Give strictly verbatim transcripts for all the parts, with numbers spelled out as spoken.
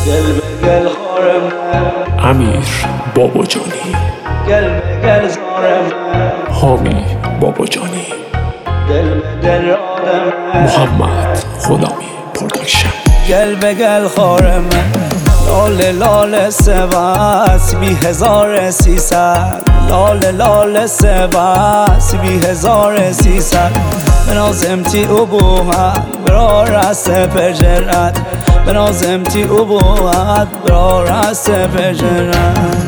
گل به گل خارم امیر باباجانی، گل به گل زارم حامی باباجانی، دل به دل رادم محمد غلامی پروداکشن. گل به گل خارم لال لال سباس بی هزار سیصد لال لال سباس بی هزار سیصد بنازمتی ابوحت برا رست پجرت بنازمتی ابوحت برا رست پجرت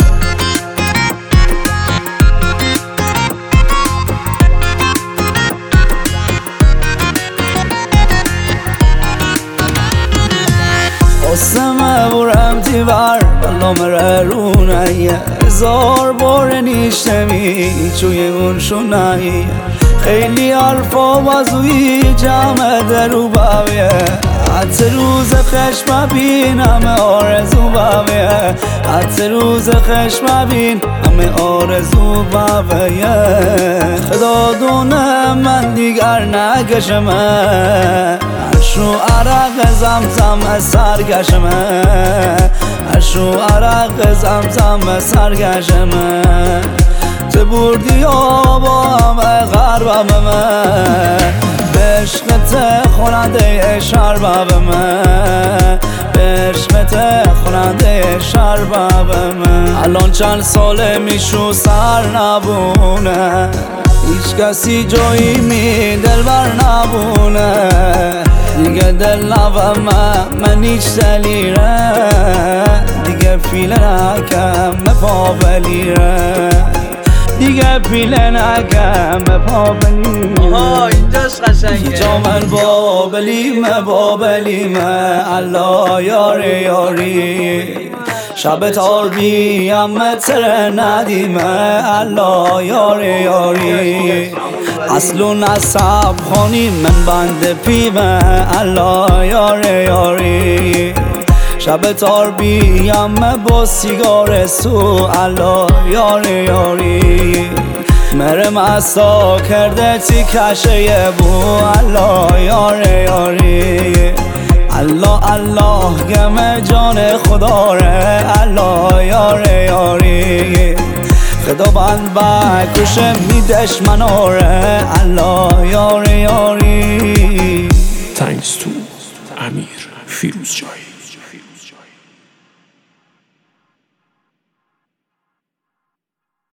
قسمه برم تیبر بلا مره رونایه هزار بار نیشتمی چوی اون شونایه خیلی حرفا بازوی جمع درو باویه حتی روز خشم بین همه آرزو باویه حتی روز خشم بین همه آرزو باویه خدا دونه من دیگر نکشمه اشو عرق زمزم سرگشمه اشو عرق زمزم سرگشمه تو بردی آبام غربم به عشقت خونده شربم به عشقت خونده شربم الان چند ساله میشو سر نبونه هیچ کسی جایی می دل بر نبونه دیگه دل نوام من هیچ دلیره دیگه پیله نکم پا بلیره دیگه پیله نکم پا بلیره آها اینجاش قشنگه جا من بابلیمه بابلیمه الله یاری یاری شب تار بیام تر ندیمه الله یاری یاری اصلو نصب خانی من بند پیمه الله یاری یاری شب تار بیام با سیگار سو الله یاری یاری مرم اصلا کرده تی کشه بو الله یاری یاری الله الله گم جان خدا ره الله یاری یاری خدا بند بکشه می دشمناره الله یاری یاری. Thanks to امیر فیروزجانی.